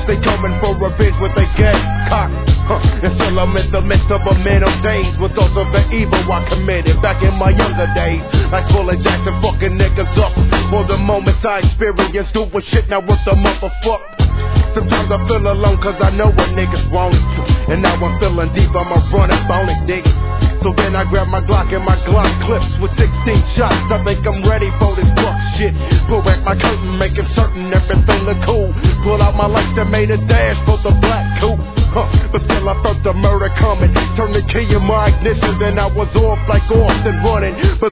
They coming for revenge with a gas cock. And still I'm in the midst of a man of days with thoughts of the evil I committed back in my younger days. Like Bullet Jackson fucking niggas up for the moments I experienced doing shit now what the motherfuck. Sometimes I feel alone cause I know what niggas want it. And now I'm feeling deep, I'ma run up on it, nigga. So then I grab my Glock and my Glock clips with 16 shots. I think I'm ready for this fuck shit. Pull back my curtain, making certain everything look cool. Pull out my lights that made a dash for the black coupe. But still I felt the murder coming. Turned the key in my ignition, then I was off like Austin running. But